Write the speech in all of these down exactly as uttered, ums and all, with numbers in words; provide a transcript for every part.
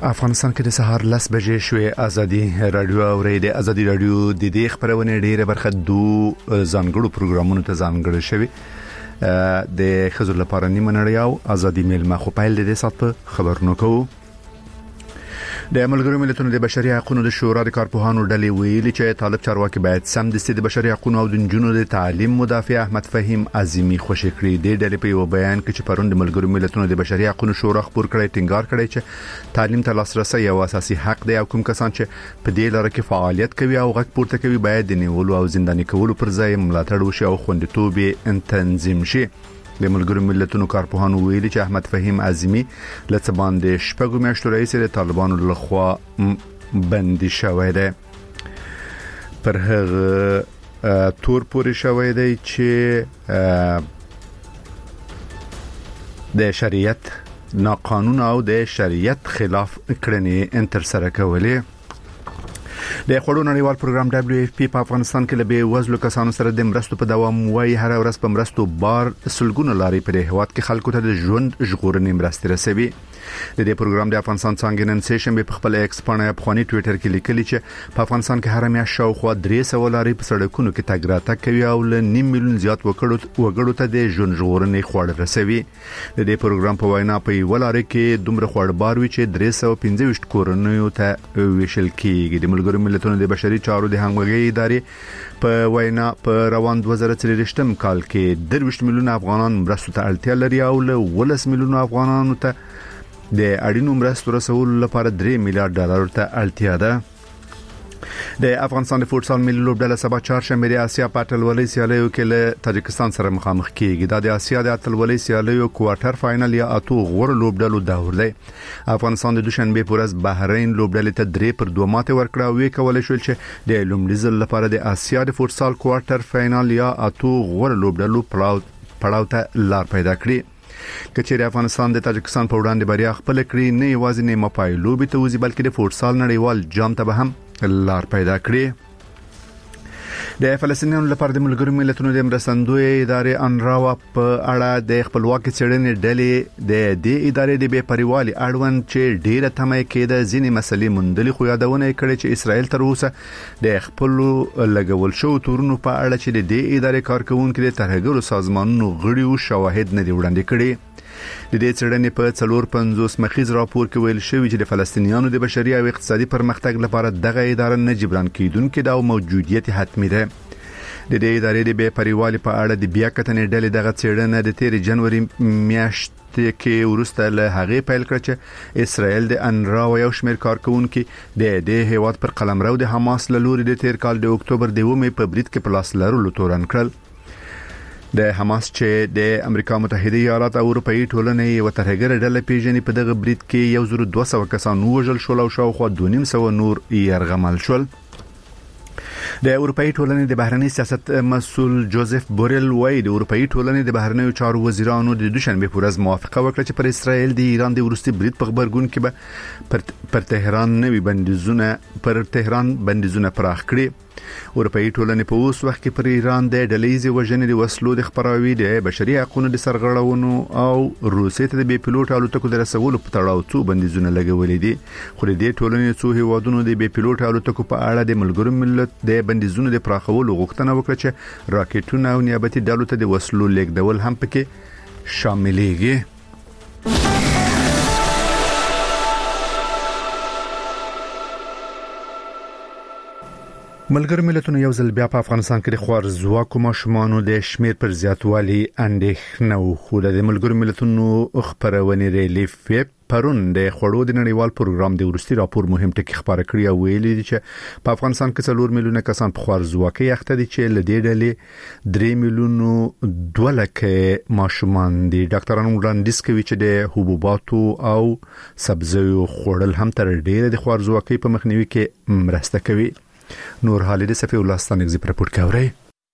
افغانستان کې د سهار لس بجې شوې ازادي رادیو اوري د ازادي رادیو د دې خبرونه ډیره برخه دو ځانګړو پروګرامونو ته ځانګړي شوی د خزر لپاره نیمه نړۍ او ازادي میل مخه په دې سات په خبرونو کوو. د ملګرو ملتونو د بشري حقوقو د شورا د کارپوهانو ډلې ویلي چې طالب چارواکي باید سم د ستې د بشري حقوقو او د جنونو د تعلیم مدافع احمد فهیم عظیمی خوشی کړی. د ډلې په یو بیان کې چې پرون د ملګرو ملتونو د بشري حقوقو شورا خبر کړی ټینګار کړی چې تعلیم ته لاسرسي یو اساسي حق دی او کوم کسان چې په دې لاره کې فعالیت کوي او غږ پورته کوي باید د نیولو او زنداني کولو پر ځای ملاتړ وشي او خوندیتوب تنظیم شي. د ملګرو ملتونو کارپوهانو ویلي چې احمد فهیم عظیمی لڅ باندې شپږو میاشتو رئیس د طالبانو لخوا بندي شوی دی. پر هغه تور پورې شوی دی چې د شریعت ناقانون او د شریعت خلاف کړنې انتر سره کولې. د خړو نړیوال پروګرام دبليو اف پی په افغانستان کې لبه وزلو کسانو سره د مرستو په دوام وای هر ورځ په مرستو بار سلګونه لاري په هواد کې خلکو ته د ژوند ژغورنې مرستې رسوي. د دې پروګرام د افغانستان څنګه نن سیشن په خپل ایکس باندې په خوني ټوئیټر کې لیکلي چې په افغانستان کې هر میاشت شاوخوا درې سوه لاري په سړکونو کې تګ راتګ کوي او له نیم میلیون زیات وګړو وګړو ته د ژوند ژغورنې خوړ رسوي. د دې پروګرام په وینا په ولاره کې دومره خوړ بار وی چې درې سوه پنځه ویشت کورنیو ته ویشل کیږي. د ملګرو ملتونو د بشري چارو د همغږي ادارې په وینا په روان دوه زره څلوېښتم کال کې درویشت میلیون افغانان مرستو ته اړتیا لري او له ولس میلیون افغانانو ته د اړینو مرستو رسول لپاره درې میلیارډ ډالر ته اړتیا ده. د افغانستان د فوټسال ملي لوبډله سبا چهارشنبه د اسیا پاتلولۍ سیالیو کې له تاجکستان سره مخامخ کیږي. دا د اسیا د اتلولۍ سیالیو کوارټر فائنل یا اتو غوړ لوبډلو دور دی. افغانستان د دوشنبه پر ورځ بحرین لوبډلې ته درې پر دوه ماته ورکړه او وی کولای شو چې د لومړي ځل لپاره د اسیا د فوټسال کوارټر فائنل یا اتو غوړ لوبډلو پړاو ته لار پیدا کړي. کچېر افغانستان د تاجکستان په وړاندې بریا خپل کړی نه یوازې نه مپایلو به ته وزي بلکې د فوټسال نړیوال جام ته به هم لار پیدا کړی. د فلسطینیانو لپاره د ملګرو ملتونو د مرستندوی ادارې انراوا په اړه د خپلواکي څېړنې ډلې د دې ادارې د بې پریوالي اړوند چې ډیره تمه کېده ځینې مسلې مندلې خو یادونه کړې چې اسرائیل تر اوسه د خپل لګول شو تورونو په اړه چې د دې ادارې کارکونکو د ترهګرو سازمانونو غړي او شواهد نه دی وړاندې کړي. د دې څېړنې په څلور پنځوس مخیز راپور کې ویل شوی چې د فلسطینیانو د بشري او اقتصادي پرمختګ لپاره دغه اداره نه جبران کیدونکې دا موجودیت حتمی ده. د دې ادارې د بې پریوالي په اړه د بیا کتنې ډلې دغه څېړنه د تیر جنوري میاشتې کې ورسته له هغې پیل کړ چې اسرائیل د انراوا یو شمېر کارکونکو د دې هیواد پر قلمرو د حماس له لوري د تیر کال د اکتوبر د اومې په برید کې پلاس لرلو تورن کړل. د حماس چې د امریکا متحده ایالات او اروپאי ټولنې یو ترهګر ډله پیژنې په دغه برید کې یو زر دوه سوه کسان وژل شول او شاوخوا دوه نیم سوه نور یرغمل شول. د اروپאי ټولنې د بهرنی سیاست مسؤل جوزف بورل وای د اروپאי ټولنې د بهرنی چارو وزیرانو د دوشنبه په ورځ موافقه وکړه چې پر اسرائیل د ایران د ورستي برید په خبرګون کې به پر, پر تهران نوي بندیزونه پر تهران بندیزونه پراخ کړي. اروپאי ټولنې په اوس وخت کې پر ایران د ډلېزي وژنې د وسلو د خبراوي د بشري حقوقو د سرغړونو او روسیې ته د بي پيلوټ الوتکو د رسولو په تړاو څو بندیزونه لګولې دي. خو د دې ټولنې څو هیوادونو د بي پيلوټ الوتکو په اړه د ملګرو ملت د بندیزونو د پراخولو غوښتنه وکړه چې راکټونه او نیابتي ډلو ته د وسلو لیږدول هم پکې شاملېږي. ملګر ملتونو یو ځل بیا په افغانستان کې د خوارزواکو ماشومانو د شمیر پر زیاتوالي اندېښنه وښوده. د ملګر ملتونو خبرونه ریلیف ویب پرون د خړو د نړیوال پروګرام د ورستي راپور مهم ټکی خبره کړی او ویلي چې په افغانستان کې څلور میلیونه کسان په خوارزواکۍ اخته دي چې لدې ډلې درې میلیونه دوه لکه ماشومان دي. ډاکټرانو وړاندیز کوي چې د حبوباتو او سبزیو خوړل هم تر ډیره د خوارزواکۍ په مخنیوي کې مرسته کوي. نور حالي د صفي الله ستانګزي پر پورت کاوري.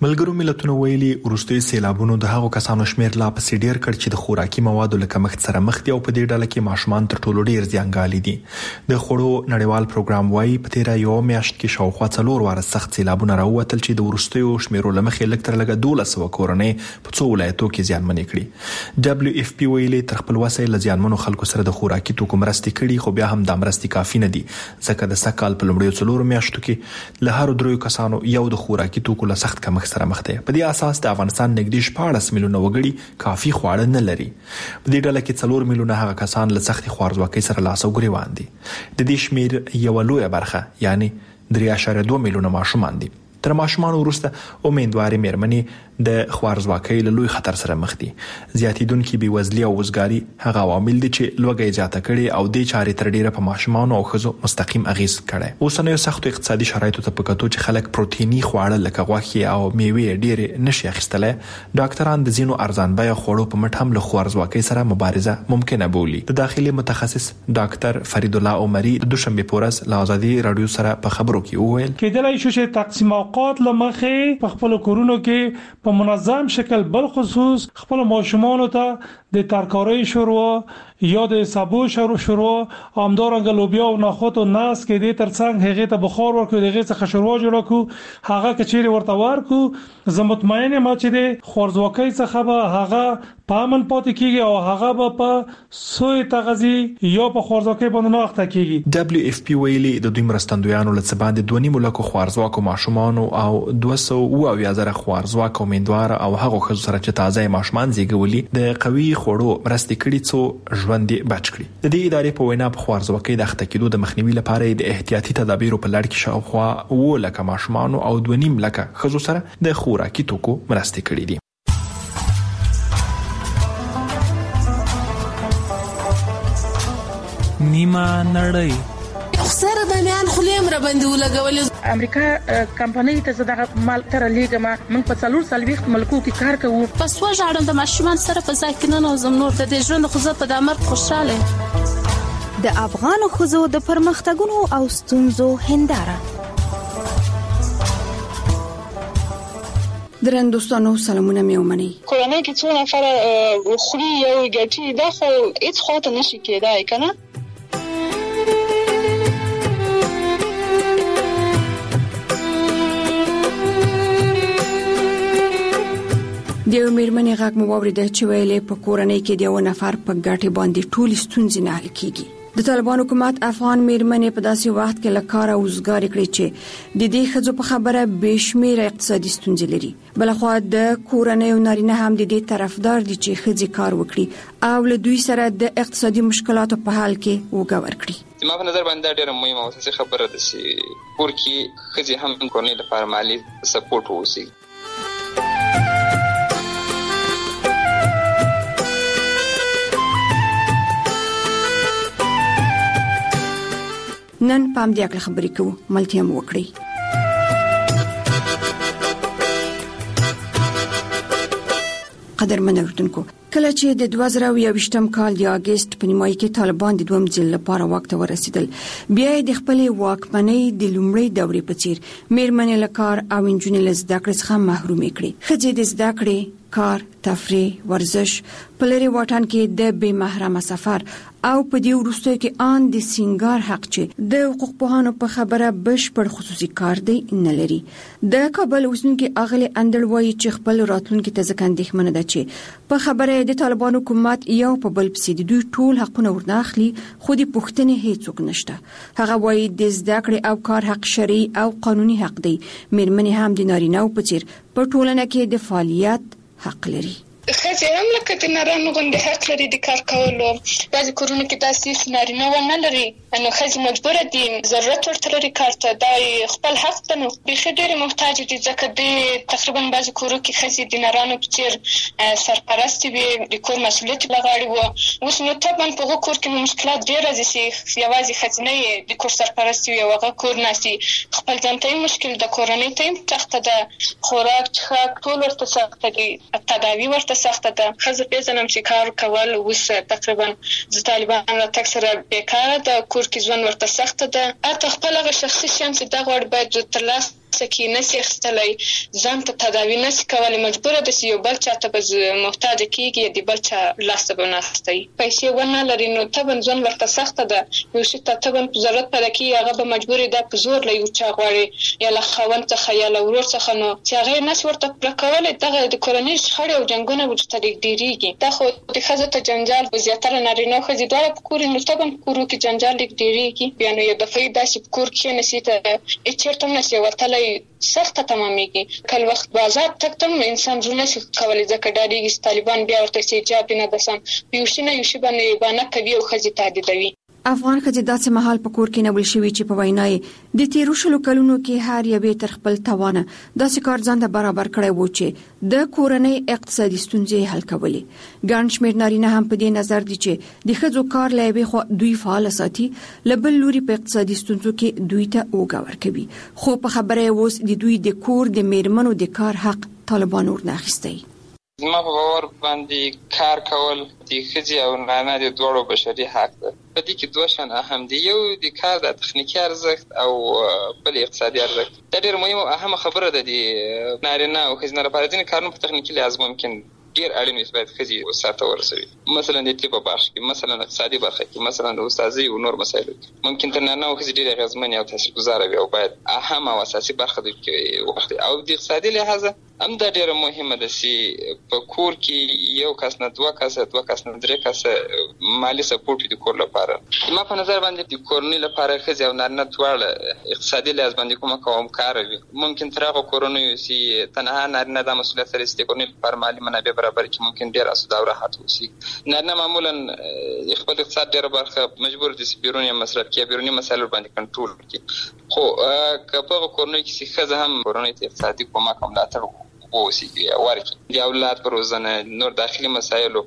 ملګرو ملتونو ویلي وروستي سیلابونو د هغو کسانو شمیر لا پسې ډیر کړ چې د خوراکي موادو له کمښت سره مخ دي او په دې ډله کې ماشومان تر ټولو ډیر زیانګالي دي. د خوړو نړیوال پروګرام وايي په تیر یو میاشت کې شاوخوا څلور واره سخت سیلابونه راووتل چې د وروستي شمیرو لمخې لږ تر لږه دولس سوه کورنۍ په څو ولایتو کې زیانمنې کړي. دبليو اف پی ویلي تر خپل وسه له زیانمنو خلکو سره د خوراکي توکو مرستې کړي، خو بیا هم د مرستې کافي نه دي ځکه د سکهال په لومړیو څلورو میاشتو کې له هر درو کسانو یو د خوراکي توکو له سخت کمښت سره مخ دی. په دې اساس د افغانستان نږدې شپاړس میلیونه وګړي کافي خواړه نه لري. په دې ډله کې څلور میلیونه هغه کسان له سختي خوارځواکۍ سره لاس او ګریوان دي. د دې شمیر یو لویه برخه یعنی درې اعشاریه دوه میلیونه ماشومان دي. تر ماشومان وروسته امیدواري مېرمنې د خوارځواکۍ له لوی خطر سره مخ دي. زیاتیدونکي بېوزلي او وزګاري هغه عوامل دي چې لوږه زیاته کړي او د چارې تر ډیره په ماشومان او ښځو مستقیم اغیز کړي. اوسنیو سختو اقتصادي شرایطو ته په کتو چې خلک پروتیني خواړه لکه غوښې او میوې ډېرې نشي اخیستلی، ډاکټران د ځینو ارزان بیه خوړو په مټ هم له خوارځواکۍ سره مبارزه ممکنه بولي. د داخلي متخصص ډاکټر فرید الله عمري د دوشنبه په ورځ له ازادي رادیو سره په خبرو کې وویل کېدلای شي چې تقسیم اوقات لمخې په خپل کورونو کې په منظم شکل بل خصوص خپل ماشومان ته د ترکارۍ شوروا یا د سبو شوروا همدارنګه لوبیا او نخود او ناس کې د ترڅنګ هغه ته بخار ورکو دغه څخه شوروا جوړ کو هغه کچېری ورته ورکو. زه مطمئن یم چې د خوارځواکۍ څخه به هغه پامن پاتې کیږي او هغه به په سوی تغذی یا په خوارځواکۍ باندې نه اخته کیږي. دبليو اف پی ویلي د دوی مرستندویانو له څه باندې دوه نیمو لکو خوارځواکو ماشومان او دوه سوه اویا زره خوارځواک امیدوار او هغه ښځو سره چې تازه ماشومان زیږولي د قوي خوړو مرستې کړي څو ژوند بچ کړي. د دې ادارې په وینا په خوارځواکۍ د اخته کېدو د مخنیوي لپاره د احتیاطي تدابیرو په لړ کې شاوخوا اووه لکه ماشومان او دوه نیم لکه ښځو سره د خوراکي توکو مرستې کړي دي. نیمه نړۍ سره د میان خلیم را باندې ولګول. امریکا کمپنۍ ته زداغه مال تر لیګه ما من په څلور سالويخت ملکو کې کار کوو. پس وژاړم د ماشومان سره په ځای کې نه نوزم نور د دې ژوند خو زه په دامر خوشاله. د افغان ښځو د پرمختګونو او ستونزو هنداره. درن دوستانو سلامونه مې ومني. کورونه کې څو نفر خوري یو ګټي دا خو هیڅ خاطر نشي کېدای کنه. دیو میرمنې غږ مو واورېده چې ویلې په کورنۍ کې دیو نفر په ګټه باندې ټول ستونزې نه حل کیږي. د طالبان حکومت افغان میرمنې په داسې وخت کې لکار او وزګاری کړی چې د دې خځو په خبره بشمیر اقتصادي ستونزې لري. بلخو د کورنۍ او نارینه هم د دې طرفدار دي چې خځې کار وکړي او له دوی سره د اقتصادي مشکلاتو په حل کې وګور کړي. زما په نظر باندې ډېره مهمه او اساسي خبره ده چې کور کې خځې هم کورنۍ لپاره مالي سپورټ ووسي. نن پام دې اکل خبرې کوو ملتیا مو وکړي. قدرمن اوردونکو کله چې د دوه زره یوویشتم کال د اگست په نیمایي کې طالبان د دوم ځل لپاره واک ته ورسېدل، بیا د خپل واکمنۍ د لومړۍ دورې په څیر میرمنې له کار او انجونې له زده کړې څخه محرومې کړې. ښځې د زده کړې، کار، تفریح، ورزش، په لرې واټن کې د بې محرمه سفر او په دې وروستیو کې ان د سینګار حق چې د حقوق پوهانو په خبره بشپړ خصوصي کار دی نه لري. د کابل اوسنکي اغلی اندړ وایي چې خپل راتلونکي ته ځکه اندېښمنه ده چې په خبره د طالبان حکومت یو په بل پسې د دوی ټول حقونه ورناخلي، خو د پوښتنې هیڅوک نشته. هغه وایي د زده کړې او کار حق شرعي او قانوني حق دی. میرمنې هم د نارینه‌و په څیر په ټولنه کې د فعالیت حق لري. خځې هم لکه د نارینه غوندې حق لري د کار کولو. بعضې کورونو کې داسې نارینه ونه لري، نو ښځې مجبوره دي ضرورت ورته لري کار ته، دا خپل حق ده. نو بیخي ډېرې محتاجې دي ځکه د تقریبا بعضې کورو کې ښځې د نارانو په څېر سرپرستې وي، د کور مسؤلیت په غاړه وه. اوس نو طبعا په هغه کور کې مشکلات ډېر راځي چې یوازې ښځینه یې د کور سرپرستې وي او هغه کور ناستي، خپل ځان ته یې مشکل ده، کورنۍ ته یې سخته ده، خوراک څښاک ټول ورته سخته دي، تداوي ورته سخته ده. ښځه پېژنم چې کار کول اوس تقریبا د طالبان راتګ سره بیکاره ده، کور کې ژوند ورته سخته ده. حتی خپل هغه شخصي شیان چې دا غواړي باید ترلاسه سکی نسی اخستلای ځان ته تداوی نسی کولی مجبوره ده چې یو بل چا ته به محتاج کیږي د بل چا لاس ته به ناستئ پیسې ونه لري نو طبعا ژوند ورته سخته ده یو شي ته طبعا ضرورت پیدا کیږي هغه به مجبور ده په زور له یو چا غواړي یا له خاوند څخه یا له ورور څخه نو چې هغه نس ورته پوره کولی دغه د کورنۍ شخړې او جنګونه ورته ډېرېږي دا خو د ښځو ته جنجال به زیاتره نارینه او ښځې دواړه په کور نو طبعا کورو کې جنجال لږ ډېرېږي بیا نو یو دفعه داسې په کور کښېنسي ته هېڅ چېرته هم نسي وتلی سخته تمامېږي کله وخت بازار تګ ته هم انسان زړه نسي کولی ځکه ډارېږي چې طالبان بیا ورته چې حجاب دې نه ده سم په یو شي نه یو شي باندې بانه کوي او ښځې تهدیدوي افغان ښځې داسې مهال په کور کې نبل شوي چې په وینا یې د تیرو شلو کلونو کې هر یوې تر خپل توانه داسې کار ځان ته برابر کړی و چې د کورنۍ اقتصادي ستونزې حل کولې ګڼ شمېر نارینه هم په دې نظر دي چې د ښځو کار له یوې خوا دوی فعال ساتي له بل لوري په اقتصادي ستونزو کې دوی ته اوږه ورکوي خو په خبره یې اوس د دوی د کور د میرمنو د کار حق طالبانو ورنه اخیستی زما په باور باندې کار کول د ښځې او نارینه د دواړو بشري حق ده په دې کې دوه شیان اهم دي یو د کار د تخنیکي ارزښت او بل اقتصادي ارزښت دا ډېر مهم او اهمه خبره ده د نارینه او ښځینه لپاره ځینې کارونه په تخنیکي لحاظ ممکن ډېر اړین وي باید ښځې سرته ورسوي مثلا د طب په برخه کې مثلا اقتصادي برخه کې مثلا د استادۍ او نور مسایلو کې ممکن تر نارینه او ښځې ډېرې اغېزمنې او تاثیرګذاره وي او باید اهمه او اساسي برخه دوی کې وخت او د اقتصادي لحاظه هم دا ډېره مهمه ده چې په کور کې یو کس نه دوه کسه دوه کس نه درې کسه مالي سپورټ د کور لپاره ما په نظر باندې د کورنۍ لپاره ښځې او نارینه دواړه اقتصادي لحاظ باندې کومه کومکاره وي ممکن تر هغه کورنیو چې تنها نارینه دا مسؤلیت لري چې د کورنۍ لپاره مالي منابع برابر کړي ممکن ډېر اسوده او راحت اوسي نارینه معمولا خپل اقتصاد ډېره برخه مجبور دي چې بیروني مصرف کړي بیروني مسایل باندې کنټرول کړي خو که په کورنۍ کې چې ښځه هم کورنۍ ته اقتصادي کومک او ملاتړ ووسیږي ورکړي د اولاد په روزنه نور داخلي مسایلو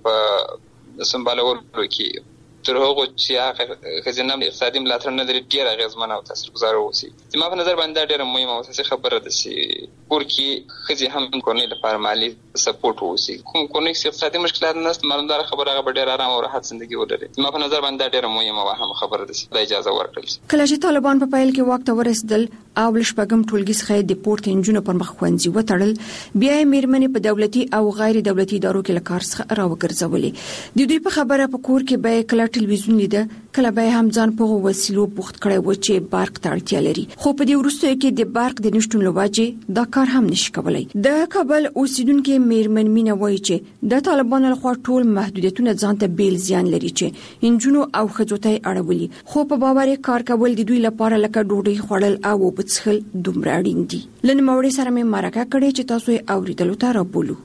په سمبالولو کې تر هغه چې هغه ښځینه اقتصادي ملاتړ نه لري ډېر اغېزمنه او تاثیرګذاره واوسي زما په نظر باندې دا ډېره مهمه او اساسي خبره ده چې کور کې ښځې هم کورنۍ لپاره مالي سپورټ واوسي کوم کورنۍ کې اقتصادي مشکلات نشته معلومداره خبره هغه به ډېر آرام او راحت ژوندګي ولري زما په نظر باندې دا ډېره مهمه او اهمه خبره ده چې دا اجازه ورکړل شي کله چې طالبان په پیل کې واک ته ورسېدل او ل شپږم ټولګي څخه د پورته انجونو پر مخ ښوونځي وتړل بیا یې میرمنې په دولتي او غیر دولتي ادارو کې له کار څخه راوګرځولې د دوی په خبره په کور کې به کله ټلویزیون لیده کله به هم ځان په وسیلو بوخت کړی و چې برق ته اړتیا لري خو په دې وروستیو کې د برق د نشټون له وجې دا کار هم نشي کولای د کابل اوسیدونکو میرمن مینه وایي چې د طالبانو لخوا ټول محدودیتونه ځان ته بیل زیان لري چې انجونو او ښځو ته اړولي خو په باور کار کول د دوی لپاره لکه ډوډۍ خوړل او اوبه څښل دومره اړین دي لن موړې سره مې مرکه کړې چې تاسو یې اوریدلو ته راپولو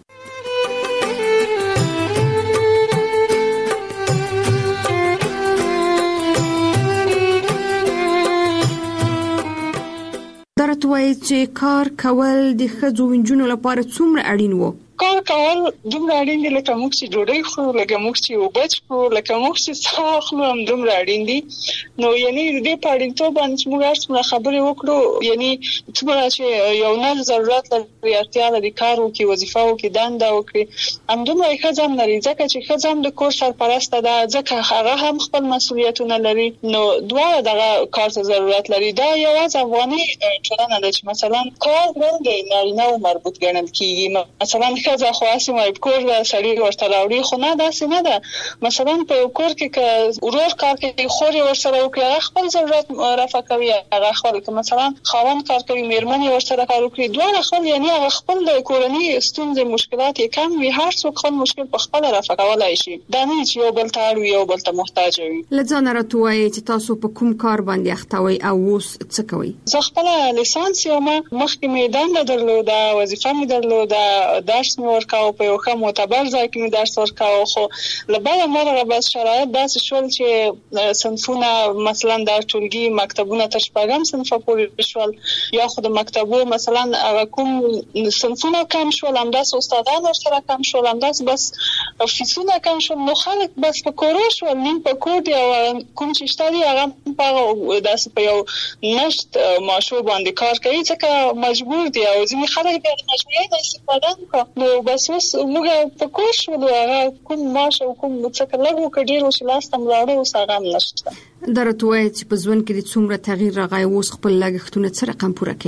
درته چې کار کول د ښځو ونجونو لپاره څومره اړین وو کار کول دومره اړین دي لکه موږ چې ډوډۍ خورو لکه موږ چې اوبه څښو لکه موږ چې څښاک اخلو هم دومره اړین دي نو یعنی د دې په اړینتوب باندې چې موږ هر څومره خبرې وکړو یعنی څومره چې یو نه ضرورت لري اړتیا لري کار وکړي وظیفه وکړي دنده وکړي همدومره یې ښځه هم لري ځکه چې ښځه هم د کور سرپرسته ده ځکه هغه هم خپل مسؤلیتونه لري نو دواړه دغه کار ته ضرورت لري دا یوازې افغاني ټولنه ده چې مثلا کار ولې نارینه او مربوط ګڼل کېږي مثلا ښځه خو اسې مې کور سړی ورته راوړي خو نه داسې نه ده مثلا په کور کې که ورور کار کوي خور یې ورسره وکړي هغه خپل ضرورت رفع کوي هغه خپل که مثلا خاوند کار کوي میرمن یې ورسره کار وکړي دواړه خپل یعنی هغه خپل د کورنۍ ستونزې مشکلات یې کم وي هر څوک خپل مشکل په خپل رفع کولی شي دا نه چې یو بل ته اړ وي یو بل ته محتاج وي له ځانه راته وایي چې تاسو په کوم کار باندې اخته وئ او اوس څه کوئ زه خپله لیسانس یم مخکې مې دنده درلوده وظیفه مې درلوده درس مې ورکاوه په یو ښه معتبر ځای کې مې درس ورکاوه خو له بله مرغه بس شرایط داسې شول چې صنفونه مثلا د ټولګي مکتبونه تر شپږم صنفه پورې شول یا خو د مکتبو مثلا هغه کوم صنفونه کم شول همداسې استادان ورسره کم شول همداسې بس فیسونه کم شول نو خلک بس په کورو شول نیم په کور دي او کوم چې شته دي هغه په داسې په یو نشت ماشو باندې کار کوي ځکه مجبور دي او ځینې خلک بیا د مجبورۍ نه استفاده نه کوي نو بس اوس موږ په کور شولو هغه کوم معاش او کوم څه لږ وکړ ډېر چې لاس ته ملاړه اوس هغه هم نشته درته وایي چې په ژوند کې د څومره تغییر راغی اوس خپل لګښتونه څه رقم پوره کوي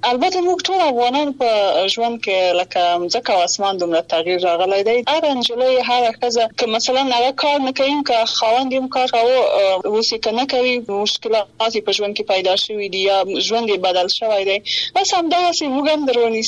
البته موږ ټول افغانان په ژوند کې لکه ځکه اسمان دومره تغییر راغلی دی. هر انجلۍ هر ښځه که مثلا هغه کار نه کوي که خاوند یې کار کاوه اوس یې که نه کوي مشکلات په ژوند کې پیدا شوي دي یا ژوند یې بدل شوی دی. بس همداسې موږ هم د رواني